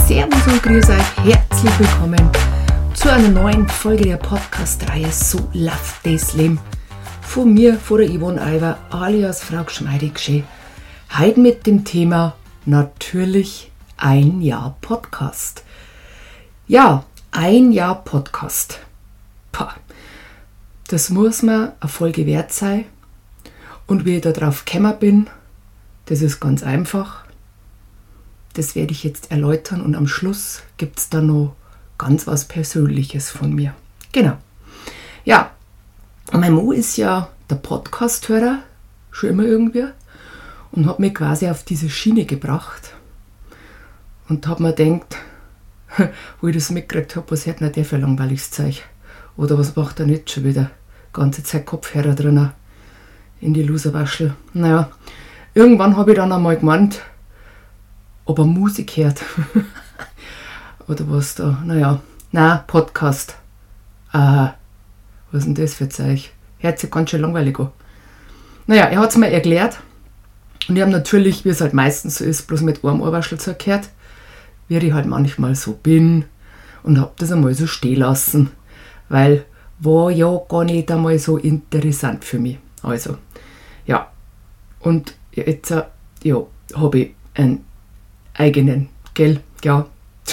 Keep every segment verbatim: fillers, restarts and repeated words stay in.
Servus und grüß euch, herzlich willkommen zu einer neuen Folge der Podcast-Reihe So läuft das Leben. Von mir, von der Yvonne Aiwer, alias Frau Gschmeidig-Gsche. Heute mit dem Thema natürlich ein Jahr Podcast. Ja, ein Jahr Podcast. Pah, das muss mir eine Folge wert sein. Und wie ich da drauf gekommen bin, das ist ganz einfach. Das werde ich jetzt erläutern und am Schluss gibt es dann noch ganz was Persönliches von mir. Genau. Ja, mein Mo ist ja der Podcast-Hörer, schon immer irgendwie, und hat mich quasi auf diese Schiene gebracht. Und hat mir gedacht, wo ich das mitgekriegt habe, was hat denn der für langweiliges Zeug? Oder was macht er nicht schon wieder? Ganze Zeit Kopfhörer drin in die Loserwaschel. Naja, irgendwann habe ich dann einmal gemeint, ob er Musik hört. Oder was da. Naja, nein, Podcast. Aha, was ist denn das für Zeug? Hört sich ganz schön langweilig an. Naja, er hat es mir erklärt. Und ich habe natürlich, wie es halt meistens so ist, bloß mit einem Ohrwaschel zugehört, wie ich halt manchmal so bin. Und habe das einmal so stehen lassen. Weil war ja gar nicht einmal so interessant für mich. Also, ja. Und jetzt, ja, habe ich einen eigenen, gell? Ja.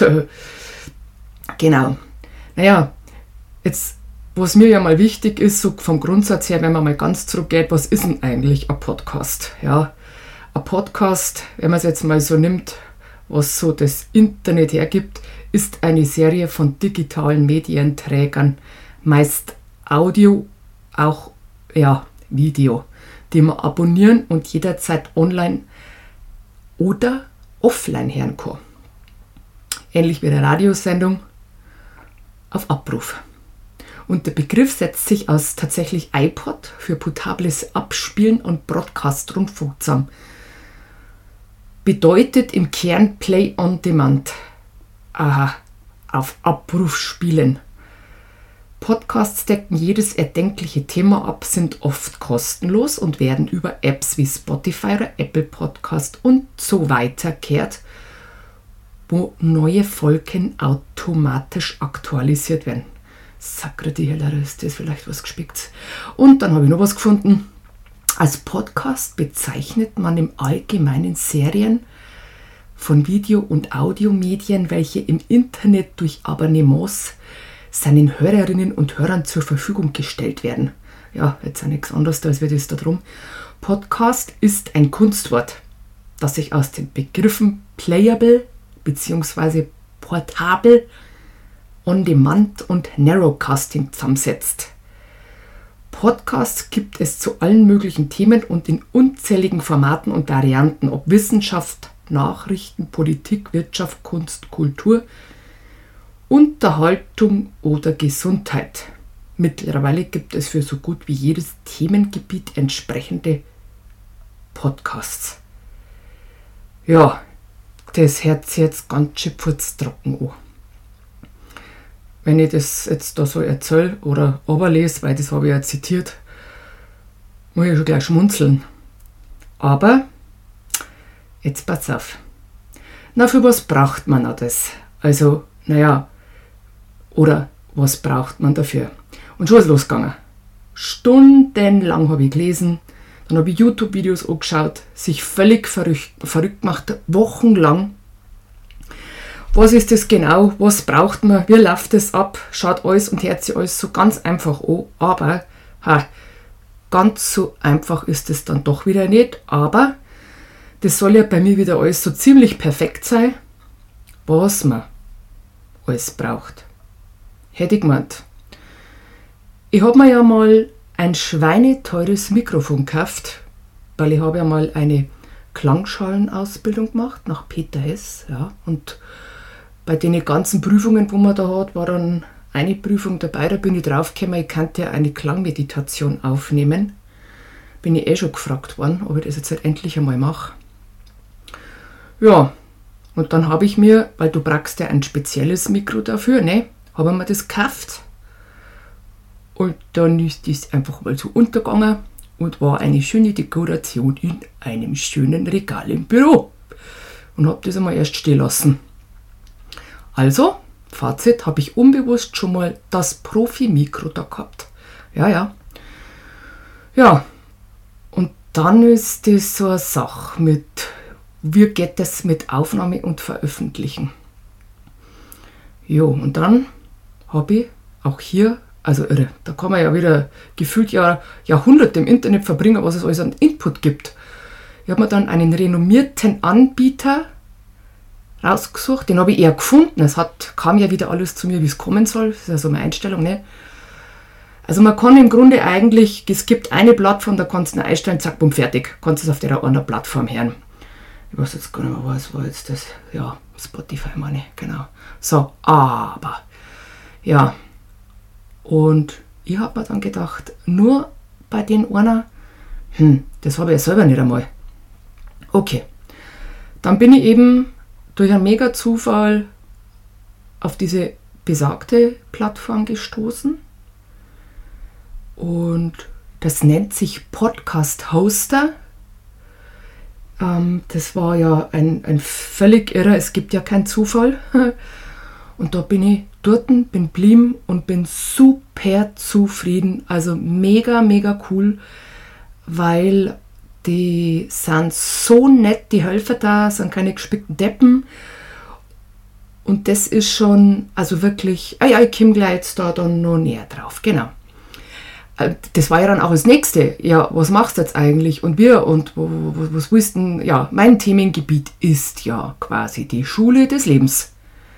Genau. Naja, jetzt, was mir ja mal wichtig ist, so vom Grundsatz her, wenn man mal ganz zurückgeht, was ist denn eigentlich ein Podcast? Ja, ein Podcast, wenn man es jetzt mal so nimmt, was so das Internet hergibt, ist eine Serie von digitalen Medienträgern, meist Audio, auch ja, Video, die man abonnieren und jederzeit online oder offline hören kann. Ähnlich wie eine Radiosendung auf Abruf. Und der Begriff setzt sich aus tatsächlich iPod für portables Abspielen und Broadcast-Rundfunk zusammen. Bedeutet im Kern Play on Demand. Aha, auf Abruf spielen. Podcasts decken jedes erdenkliche Thema ab, sind oft kostenlos und werden über Apps wie Spotify oder Apple Podcast und so weiter gehört, wo neue Folgen automatisch aktualisiert werden. Sacre die Helere, ist das vielleicht was Gespicktes. Und dann habe ich noch was gefunden. Als Podcast bezeichnet man im Allgemeinen Serien von Video- und Audiomedien, welche im Internet durch Abonnements seinen Hörerinnen und Hörern zur Verfügung gestellt werden. Ja, jetzt ist nichts anderes, als wir das da drum. Podcast ist ein Kunstwort, das sich aus den Begriffen Playable bzw. Portable, On-Demand und Narrowcasting zusammensetzt. Podcasts gibt es zu allen möglichen Themen und in unzähligen Formaten und Varianten, ob Wissenschaft, Nachrichten, Politik, Wirtschaft, Kunst, Kultur, Unterhaltung oder Gesundheit. Mittlerweile gibt es für so gut wie jedes Themengebiet entsprechende Podcasts. Ja, das hört sich jetzt ganz schön furztrocken an. Wenn ich das jetzt da so erzähle oder überlese, weil das habe ich ja zitiert, muss ich schon gleich schmunzeln. Aber jetzt pass auf. Na, für was braucht man noch das? Also, naja, oder was braucht man dafür? Und schon ist losgegangen. Stundenlang habe ich gelesen, dann habe ich YouTube-Videos angeschaut, sich völlig verrückt, verrückt gemacht, wochenlang. Was ist das genau? Was braucht man? Wie läuft das ab? Schaut alles und hört sich alles so ganz einfach an. Aber ha, ganz so einfach ist es dann doch wieder nicht. Aber das soll ja bei mir wieder alles so ziemlich perfekt sein, was man alles braucht. Hätte ich gemeint. Ich habe mir ja mal ein schweineteures Mikrofon gekauft, weil ich habe ja mal eine Klangschalenausbildung gemacht nach Peter Hess. Ja, und bei den ganzen Prüfungen, wo man da hat, war dann eine Prüfung dabei, da bin ich draufgekommen, ich könnte ja eine Klangmeditation aufnehmen. Bin ich eh schon gefragt worden, ob ich das jetzt halt endlich einmal mache. Ja, und dann habe ich mir, weil du brauchst ja ein spezielles Mikro dafür, ne, habe ich mir das gekauft. Und dann ist das einfach mal so untergegangen und war eine schöne Dekoration in einem schönen Regal im Büro. Und habe das einmal erst stehen lassen. Also, Fazit, habe ich unbewusst schon mal das Profi-Mikro da gehabt. Ja, ja. Ja, und dann ist das so eine Sache mit, wie geht das mit Aufnahme und Veröffentlichen? Jo, und dann habe ich auch hier, also irre, da kann man ja wieder gefühlt Jahr, Jahrhunderte im Internet verbringen, was es alles an Input gibt. Ich habe mir dann einen renommierten Anbieter rausgesucht, den habe ich eher gefunden. Es hat, kam ja wieder alles zu mir, wie es kommen soll. Das ist ja so meine Einstellung, ne? Also man kann im Grunde eigentlich, es gibt eine Plattform, da kannst du ihn einstellen, zack, bumm, fertig. Kannst du es auf der anderen Plattform hören. Ich weiß jetzt gar nicht mehr, was war jetzt das? Ja, Spotify meine ich, genau. So, aber, ja. Und ich habe mir dann gedacht, nur bei den einer, hm, das habe ich ja selber nicht einmal. Okay, dann bin ich eben durch einen Mega-Zufall auf diese besagte Plattform gestoßen. Und das nennt sich Podcast Hoster. Ähm, das war ja ein, ein völlig irrer, es gibt ja keinen Zufall. Und da bin ich dort, bin geblieben und bin super zufrieden. Also mega, mega cool, weil die sind so nett, die helfen da, sind keine gespickten Deppen. Und das ist schon, also wirklich, ah ja, ich komme gleich jetzt da dann noch näher drauf, genau. Das war ja dann auch das Nächste. Ja, was machst du jetzt eigentlich und wir und wo, wo, was willst du denn? Ja, mein Themengebiet ist ja quasi die Schule des Lebens.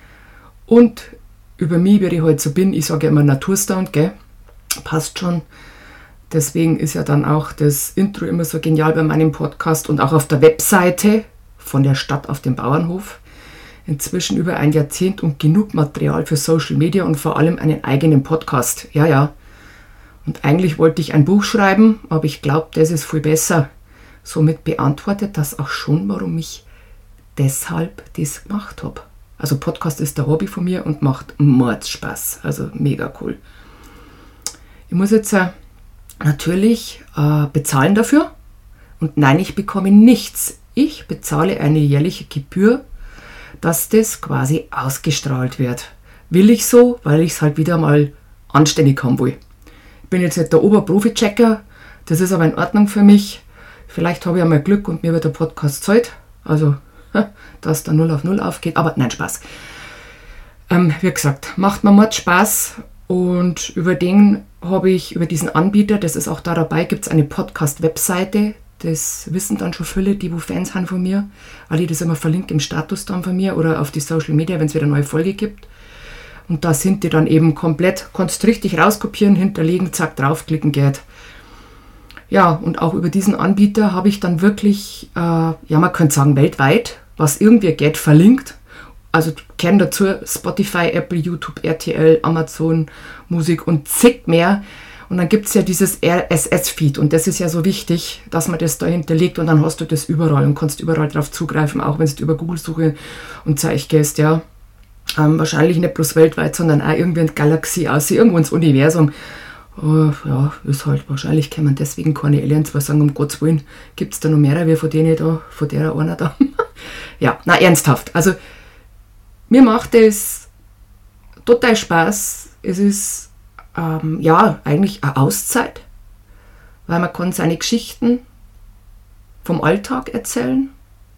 Und über mich, wie ich heute so bin, ich sage ja immer Naturstone, gell? Passt schon. Deswegen ist ja dann auch das Intro immer so genial bei meinem Podcast und auch auf der Webseite von der Stadt auf dem Bauernhof. Inzwischen über ein Jahrzehnt und genug Material für Social Media und vor allem einen eigenen Podcast. Ja, ja. Und eigentlich wollte ich ein Buch schreiben, aber ich glaube, das ist viel besser. Somit beantwortet das auch schon, warum ich deshalb das gemacht habe. Also Podcast ist ein Hobby von mir und macht Mordspaß. Also mega cool. Ich muss jetzt äh, natürlich äh, bezahlen dafür. Und nein, ich bekomme nichts. Ich bezahle eine jährliche Gebühr, dass das quasi ausgestrahlt wird. Will ich so, weil ich es halt wieder mal anständig haben will. Ich bin jetzt nicht der Oberprofi-Checker, das ist aber in Ordnung für mich. Vielleicht habe ich einmal Glück und mir wird der Podcast zahlt. Also, dass der null auf null aufgeht. Aber nein, Spaß. Ähm, wie gesagt, macht mir Mord Spaß. Und über den habe ich, über diesen Anbieter, das ist auch da dabei, gibt es eine Podcast-Webseite. Das wissen dann schon viele, die wo Fans haben von mir, weil ich das immer verlinke im Status dann von mir oder auf die Social Media, wenn es wieder eine neue Folge gibt. Und da sind die dann eben komplett, kannst du richtig rauskopieren, hinterlegen, zack, draufklicken geht. Ja, und auch über diesen Anbieter habe ich dann wirklich, äh, ja, man könnte sagen weltweit, was irgendwie geht, verlinkt. Also kennen dazu Spotify, Apple, YouTube, R T L, Amazon, Musik und zig mehr. Und dann gibt es ja dieses R S S-Feed und das ist ja so wichtig, dass man das da hinterlegt und dann hast du das überall und kannst überall drauf zugreifen, auch wenn du über Google-Suche und Zeug gehst, ja. Ähm, wahrscheinlich nicht bloß weltweit, sondern auch irgendwie in die Galaxie aus, irgendwo ins Universum. Uh, ja, ist halt, wahrscheinlich kann man deswegen keine Aliens, weil sagen, um Gottes Willen, gibt es da noch mehrere wie von denen da, von der einer da. Ja, na ernsthaft, also mir macht es total Spaß. Es ist, ähm, ja, eigentlich eine Auszeit, weil man kann seine Geschichten vom Alltag erzählen.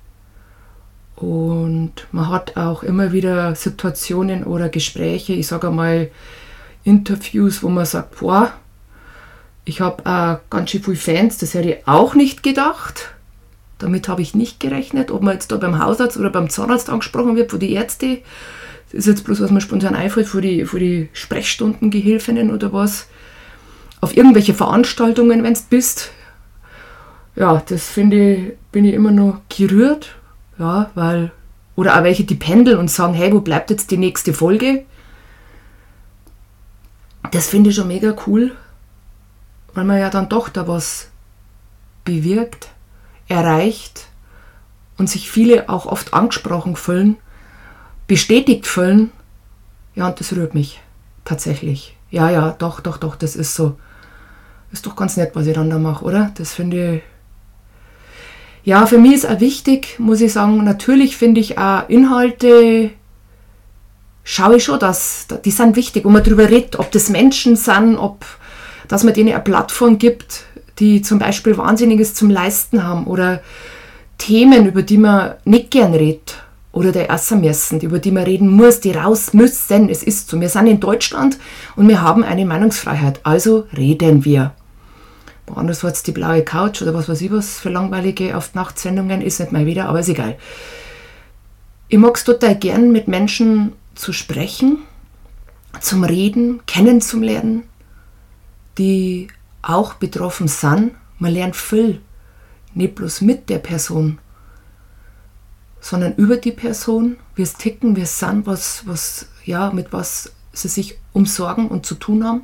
Und man hat auch immer wieder Situationen oder Gespräche, ich sage einmal Interviews, wo man sagt, boah, ich habe äh, ganz schön viele Fans, das hätte ich auch nicht gedacht. Damit habe ich nicht gerechnet, ob man jetzt da beim Hausarzt oder beim Zahnarzt angesprochen wird, von den Ärzten. Das ist jetzt bloß, was mir spontan einfällt, für die, für die Sprechstundengehilfinnen oder was. Auf irgendwelche Veranstaltungen, wenn du bist. Ja, das finde ich, bin ich immer noch gerührt. Ja, weil, oder auch welche, die pendeln und sagen, hey, wo bleibt jetzt die nächste Folge? Das finde ich schon mega cool, weil man ja dann doch da was bewirkt, erreicht und sich viele auch oft angesprochen fühlen, bestätigt fühlen. Ja, und das rührt mich tatsächlich. Ja, ja, doch, doch, doch, das ist so. Ist doch ganz nett, was ich dann da mache, oder? Das finde ich. Ja, für mich ist auch wichtig, muss ich sagen, natürlich finde ich auch Inhalte schaue ich schon, dass die sind wichtig, wo man darüber redet, ob das Menschen sind, ob dass man denen eine Plattform gibt, die zum Beispiel Wahnsinniges zum Leisten haben oder Themen, über die man nicht gern redet oder die essen müssen, über die man reden muss, die raus müssen. Es ist so. Wir sind in Deutschland und wir haben eine Meinungsfreiheit, also reden wir. Woanders war es die blaue Couch oder was weiß ich was für langweilige Auf-Nacht-Sendungen, ist nicht mal wieder, aber ist egal. Ich mag es total gern, mit Menschen zu sprechen, zum Reden, kennenzulernen, die auch betroffen sind. Man lernt viel, nicht bloß mit der Person, sondern über die Person, wie es ticken, wie es sind, was, was, ja, mit was sie sich umsorgen und zu tun haben.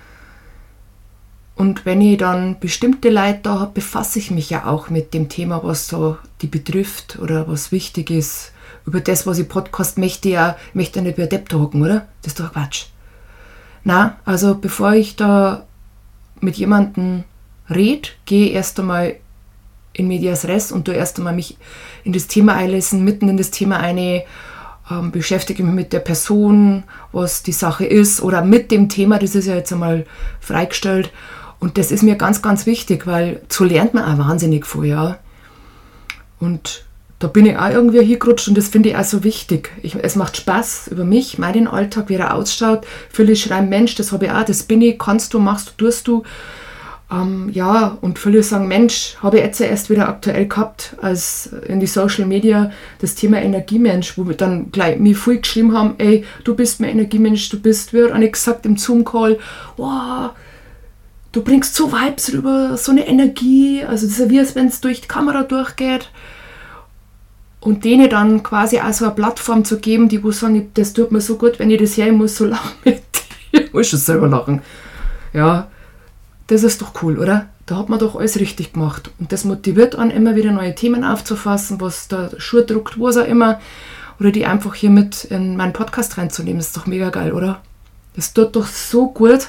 Und wenn ich dann bestimmte Leute da habe, befasse ich mich ja auch mit dem Thema, was so die betrifft oder was wichtig ist. Über das, was ich Podcast möchte, ja, möchte ich nicht wie ein Depp da hocken, oder? Das ist doch Quatsch. Na, also bevor ich da mit jemandem rede, gehe ich erst einmal in medias res und tue erst einmal mich in das Thema einlesen, mitten in das Thema eine, ähm, beschäftige mich mit der Person, was die Sache ist oder mit dem Thema, das ist ja jetzt einmal freigestellt. Und das ist mir ganz, ganz wichtig, weil so lernt man auch wahnsinnig vorher. Und da bin ich auch irgendwie hingerutscht und das finde ich auch so wichtig. Ich, es macht Spaß über mich, meinen Alltag, wie er ausschaut. Viele schreiben, Mensch, das habe ich auch, das bin ich, kannst du, machst du, tust du. Ähm, ja, und viele sagen, Mensch, habe ich jetzt erst wieder aktuell gehabt, als in die Social Media das Thema Energiemensch, wo wir dann gleich mir viel geschrieben haben, ey, du bist mein Energiemensch, du bist, wie hat eine gesagt im Zoom-Call, wow, du bringst so Vibes rüber, so eine Energie, also das ist ja wie, als wenn es durch die Kamera durchgeht. Und denen dann quasi auch so eine Plattform zu geben, die wo sagen, das tut mir so gut, wenn ich das höre, ich muss so lachen mit dir. Ich muss schon selber lachen. Ja, das ist doch cool, oder? Da hat man doch alles richtig gemacht. Und das motiviert einen, immer wieder neue Themen aufzufassen, was der Schuh druckt, was auch immer. Oder die einfach hier mit in meinen Podcast reinzunehmen. Das ist doch mega geil, oder? Das tut doch so gut.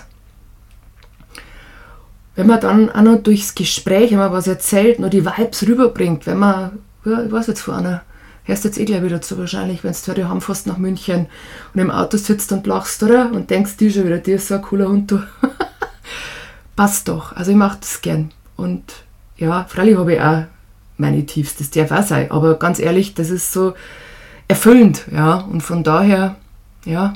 Wenn man dann auch noch durchs Gespräch, wenn man was erzählt, noch die Vibes rüberbringt, wenn man, ja, ich weiß jetzt von einer, hörst jetzt eh gleich wieder zu wahrscheinlich, wenn du die haben fast nach München und im Auto sitzt und lachst, oder? Und denkst, die schon wieder, die ist so ein cooler Hund, du. Passt doch, also ich mache das gern. Und ja, freilich habe ich auch meine Tiefs, das darf auch sein, aber ganz ehrlich, das ist so erfüllend, ja, und von daher, ja,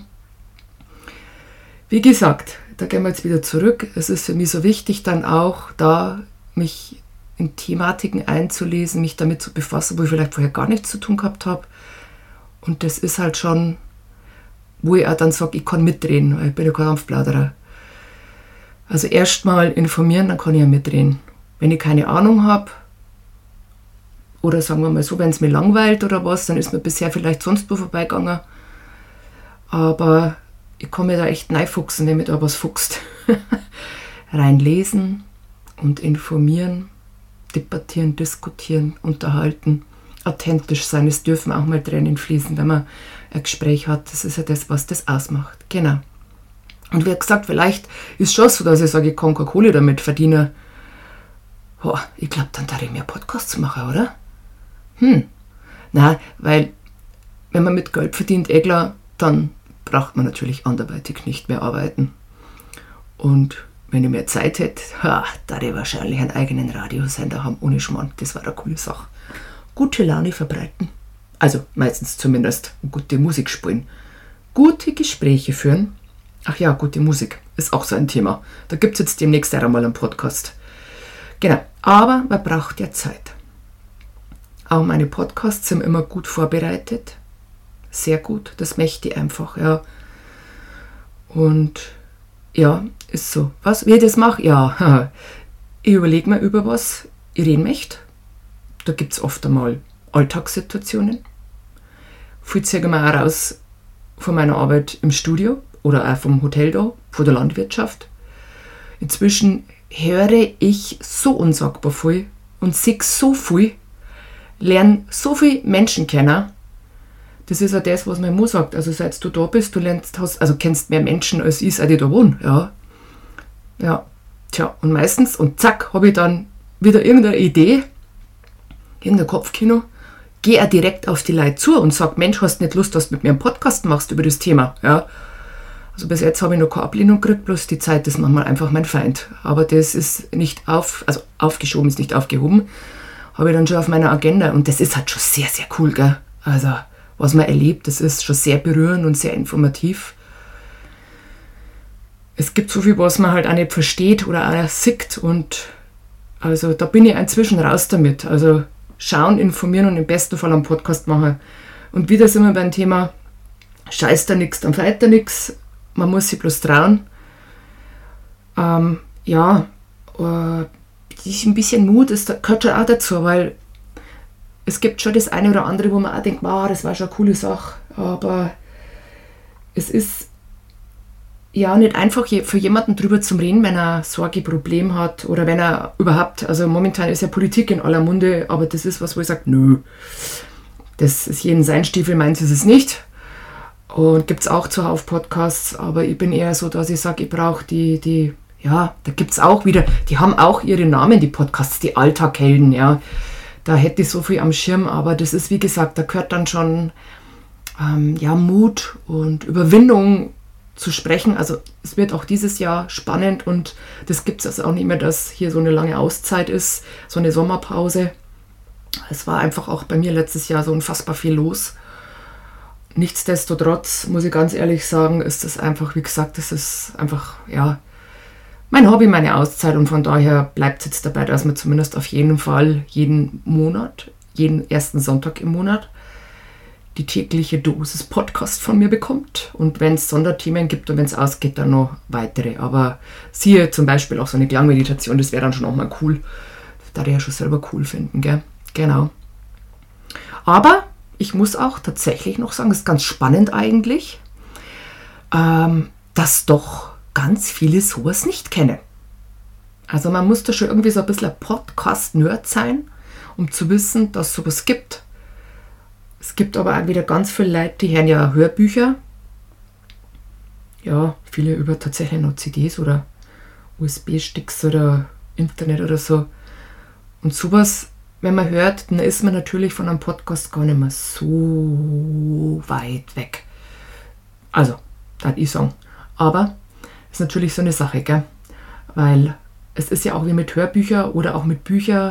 wie gesagt, da gehen wir jetzt wieder zurück. Es ist für mich so wichtig, dann auch da mich in Thematiken einzulesen, mich damit zu befassen, wo ich vielleicht vorher gar nichts zu tun gehabt habe. Und das ist halt schon, wo ich auch dann sage, ich kann mitreden, weil ich bin ja kein Dampfplauderer. Also erstmal informieren, dann kann ich ja mitreden. Wenn ich keine Ahnung habe, oder sagen wir mal so, wenn es mir langweilt oder was, dann ist mir bisher vielleicht sonst wo vorbeigegangen. Aber ich kann mir da echt reinfuchsen, wenn mir da was fuchst. Reinlesen und informieren, debattieren, diskutieren, unterhalten, authentisch sein. Es dürfen auch mal Tränen fließen, wenn man ein Gespräch hat. Das ist ja das, was das ausmacht. Genau. Und wie gesagt, vielleicht ist es schon so, dass ich sage, ich kann keine Kohle damit verdienen. Oh, ich glaube, dann darf ich mehr Podcasts machen, oder? Hm. Nein, weil wenn man mit Geld verdient, eh klar, dann braucht man natürlich anderweitig nicht mehr arbeiten. Und wenn ich mehr Zeit hätte, ha, da ich wahrscheinlich einen eigenen Radiosender haben, ohne Schmarrn. Das war eine coole Sache. Gute Laune verbreiten. Also meistens zumindest. Gute Musik spielen. Gute Gespräche führen. Ach ja, gute Musik ist auch so ein Thema. Da gibt es jetzt demnächst einmal einen Podcast. Genau, aber man braucht ja Zeit. Auch meine Podcasts sind immer gut vorbereitet. Sehr gut, das möchte ich einfach, ja. Und ja, ist so. Was, wie ich das mache? Ja, ich überlege mir über was ich reden möchte. Da gibt es oft einmal Alltagssituationen. Viel ziehe ich mir auch raus von meiner Arbeit im Studio oder auch vom Hotel da, von der Landwirtschaft. Inzwischen höre ich so unsagbar viel und sehe so viel, lerne so viele Menschen kennen. Das ist ja das, was mein Mann sagt. Also seit du da bist, du lernst, hast, also kennst mehr Menschen als ich, seit ich da wohne. Ja. Ja. Tja, und meistens, und zack, habe ich dann wieder irgendeine Idee, irgendein Kopfkino, gehe auch direkt auf die Leute zu und sage, Mensch, hast du nicht Lust, dass du mit mir einen Podcast machst über das Thema? Ja. Also bis jetzt habe ich noch keine Ablehnung gekriegt, bloß die Zeit ist manchmal einfach mein Feind. Aber das ist nicht auf, also aufgeschoben ist nicht aufgehoben, habe ich dann schon auf meiner Agenda. Und das ist halt schon sehr, sehr cool, gell? Also was man erlebt, das ist schon sehr berührend und sehr informativ. Es gibt so viel, was man halt auch nicht versteht oder auch sieht. Und also da bin ich inzwischen raus damit. Also schauen, informieren und im besten Fall einen Podcast machen. Und wieder sind wir beim Thema, scheißt da nichts, dann feit da nichts. Man muss sich bloß trauen. Ähm, ja, äh, ein bisschen Mut ist, gehört schon auch dazu, weil es gibt schon das eine oder andere, wo man auch denkt, wow, das war schon eine coole Sache. Aber es ist ja nicht einfach für jemanden drüber zu reden, wenn er Sorge, Problem hat oder wenn er überhaupt, also momentan ist ja Politik in aller Munde, aber das ist was, wo ich sage, nö, das ist jeden sein Stiefel, meins ist es nicht. Und gibt es auch zuhauf Podcasts, aber ich bin eher so, dass ich sage, ich brauche die, die, ja, da gibt es auch wieder, die haben auch ihre Namen, die Podcasts, die Alltaghelden, ja. Da hätte ich so viel am Schirm, aber das ist, wie gesagt, da gehört dann schon ähm, ja, Mut und Überwindung zu sprechen. Also es wird auch dieses Jahr spannend und das gibt es also auch nicht mehr, dass hier so eine lange Auszeit ist, so eine Sommerpause. Es war einfach auch bei mir letztes Jahr so unfassbar viel los. Nichtsdestotrotz, muss ich ganz ehrlich sagen, ist das einfach, wie gesagt, das ist einfach, ja, mein Hobby, meine Auszeit und von daher bleibt es jetzt dabei, dass man zumindest auf jeden Fall jeden Monat, jeden ersten Sonntag im Monat die tägliche Dosis Podcast von mir bekommt und wenn es Sonderthemen gibt und wenn es ausgeht, dann noch weitere. Aber siehe zum Beispiel auch so eine Klangmeditation, das wäre dann schon auch mal cool. Das darf ich ja schon selber cool finden, gell? Genau. Aber ich muss auch tatsächlich noch sagen, das ist ganz spannend eigentlich, ähm, dass doch ganz viele sowas nicht kennen. Also man muss da schon irgendwie so ein bisschen ein Podcast-Nerd sein, um zu wissen, dass es sowas gibt. Es gibt aber auch wieder ganz viele Leute, die hören ja Hörbücher. Ja, viele über tatsächlich noch C Ds oder U S B-Sticks oder Internet oder so. Und sowas, wenn man hört, dann ist man natürlich von einem Podcast gar nicht mehr so weit weg. Also, da würde ich sagen. Aber ist natürlich so eine Sache, gell? Weil es ist ja auch wie mit Hörbüchern oder auch mit Büchern,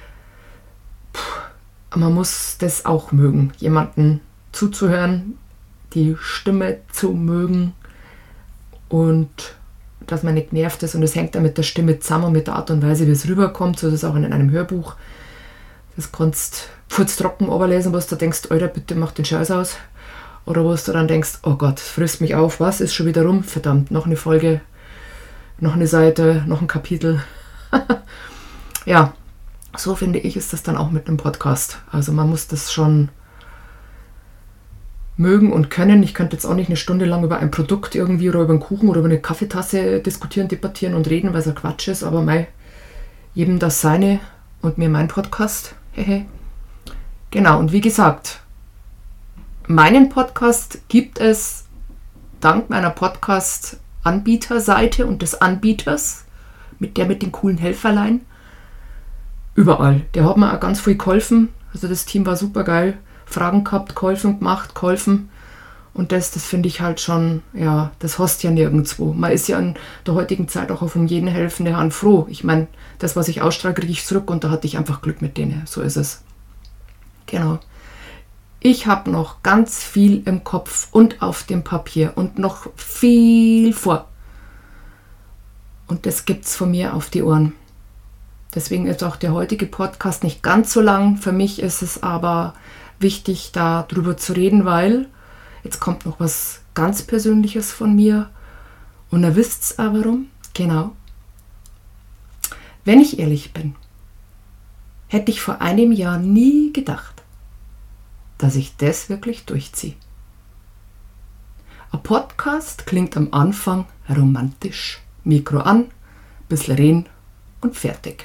man muss das auch mögen, jemanden zuzuhören, die Stimme zu mögen und dass man nicht nervt ist und es hängt dann mit der Stimme zusammen und mit der Art und Weise, wie es rüberkommt, so ist es auch in einem Hörbuch. Das kannst du furztrocken runterlesen, was du denkst, Alter, bitte mach den Scheiß aus. Oder wo du dann denkst, oh Gott, das frisst mich auf, was, ist schon wieder rum? Verdammt, noch eine Folge, noch eine Seite, noch ein Kapitel. Ja, so finde ich, ist das dann auch mit einem Podcast. Also man muss das schon mögen und können. Ich könnte jetzt auch nicht eine Stunde lang über ein Produkt irgendwie oder über einen Kuchen oder über eine Kaffeetasse diskutieren, debattieren und reden, weil es ja Quatsch ist, aber mei, jedem das seine und mir mein Podcast. Genau, und wie gesagt, meinen Podcast gibt es dank meiner Podcast-Anbieterseite und des Anbieters, mit der mit den coolen Helferlein, überall. Der hat mir auch ganz viel geholfen. Also das Team war super geil. Fragen gehabt, geholfen, gemacht, geholfen. Und das, das finde ich halt schon, ja, das hast ja nirgendwo. Man ist ja in der heutigen Zeit auch auf um jeden helfende Hand froh. Ich meine, das, was ich ausstrahle, kriege ich zurück und da hatte ich einfach Glück mit denen. So ist es. Genau. Ich habe noch ganz viel im Kopf und auf dem Papier und noch viel vor. Und das gibt's von mir auf die Ohren. Deswegen ist auch der heutige Podcast nicht ganz so lang. Für mich ist es aber wichtig, da drüber zu reden, weil jetzt kommt noch was ganz Persönliches von mir. Und ihr wisst's auch warum. Genau. Wenn ich ehrlich bin, hätte ich vor einem Jahr nie gedacht, dass ich das wirklich durchziehe. Ein Podcast klingt am Anfang romantisch. Mikro an, bisschen reden und fertig.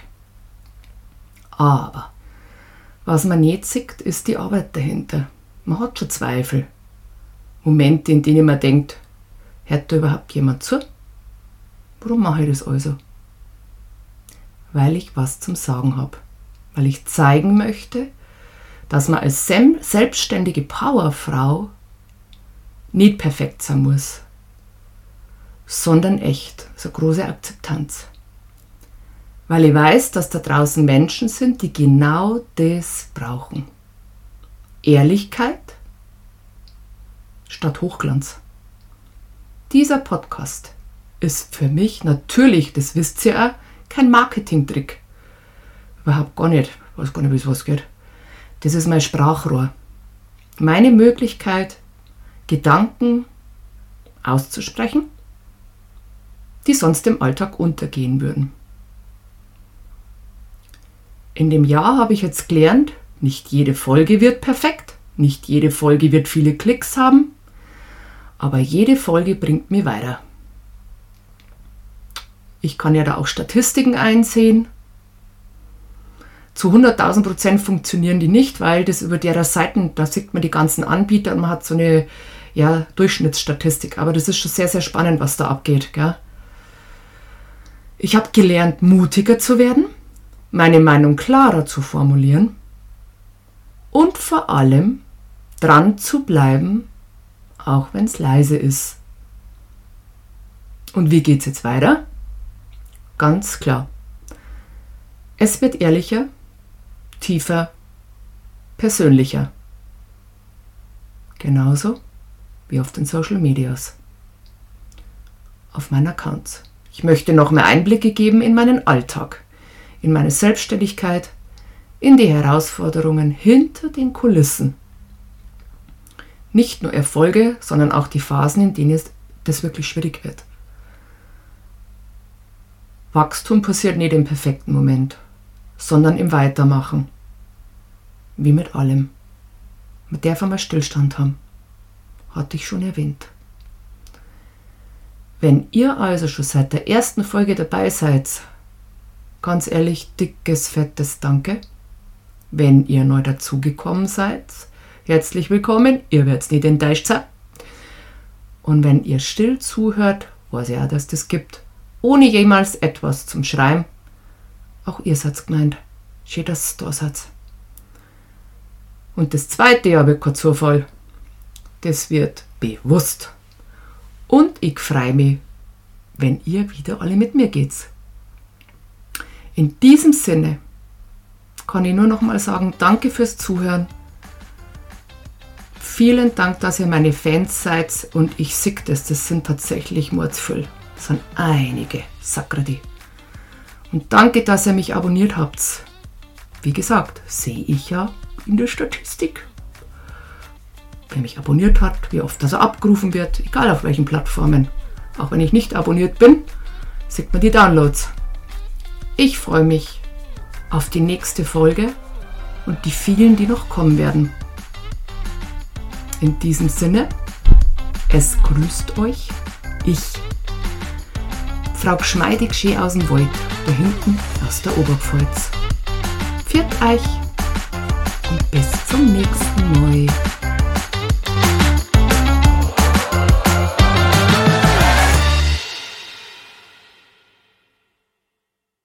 Aber was man nicht sieht, ist die Arbeit dahinter. Man hat schon Zweifel. Momente, in denen man denkt, hört da überhaupt jemand zu? Warum mache ich das also? Weil ich was zum Sagen habe. Weil ich zeigen möchte, dass man als selbstständige Powerfrau nicht perfekt sein muss, sondern echt, so große Akzeptanz. Weil ich weiß, dass da draußen Menschen sind, die genau das brauchen. Ehrlichkeit statt Hochglanz. Dieser Podcast ist für mich natürlich, das wisst ihr auch, kein Marketingtrick. Überhaupt gar nicht. Ich weiß gar nicht, wie es was geht. Das ist mein Sprachrohr. Meine Möglichkeit, Gedanken auszusprechen, die sonst im Alltag untergehen würden. In dem Jahr habe ich jetzt gelernt, nicht jede Folge wird perfekt, nicht jede Folge wird viele Klicks haben, aber jede Folge bringt mich weiter. Ich kann ja da auch Statistiken einsehen. Zu hunderttausend Prozent funktionieren die nicht, weil das über derer Seiten, da sieht man die ganzen Anbieter und man hat so eine ja, Durchschnittsstatistik. Aber das ist schon sehr, sehr spannend, was da abgeht. Gell? Ich habe gelernt, mutiger zu werden, meine Meinung klarer zu formulieren und vor allem dran zu bleiben, auch wenn es leise ist. Und wie geht es jetzt weiter? Ganz klar. Es wird ehrlicher, tiefer, persönlicher. Genauso wie auf den Social Medias. Auf meinen Accounts. Ich möchte noch mehr Einblicke geben in meinen Alltag, in meine Selbstständigkeit, in die Herausforderungen hinter den Kulissen. Nicht nur Erfolge, sondern auch die Phasen, in denen es das wirklich schwierig wird. Wachstum passiert nicht im perfekten Moment, sondern im Weitermachen. Wie mit allem. Man darf einmal Stillstand haben. Hatte ich schon erwähnt. Wenn ihr also schon seit der ersten Folge dabei seid, ganz ehrlich, dickes, fettes Danke. Wenn ihr neu dazugekommen seid, herzlich willkommen, ihr werdet nicht enttäuscht sein. Und wenn ihr still zuhört, weiß ich auch, dass das gibt, ohne jemals etwas zum Schreiben, auch ihr seid gemeint. Schön, dass ihr da seid. Und das zweite Jahr wird kein Zufall. Das wird bewusst. Und ich freue mich, wenn ihr wieder alle mit mir geht. In diesem Sinne kann ich nur noch mal sagen, danke fürs Zuhören. Vielen Dank, dass ihr meine Fans seid und ich sehe das, das sind tatsächlich mordsvoll. Das sind einige, Sakradi. Und danke, dass ihr mich abonniert habt. Wie gesagt, sehe ich ja in der Statistik. Wer mich abonniert hat, wie oft das abgerufen wird, egal auf welchen Plattformen. Auch wenn ich nicht abonniert bin, sieht man die Downloads. Ich freue mich auf die nächste Folge und die vielen, die noch kommen werden. In diesem Sinne, es grüßt euch, ich, Frau Gschmeidig schön aus dem Wald, da hinten aus der Oberpfalz. Pfiat euch und bis zum nächsten Mal.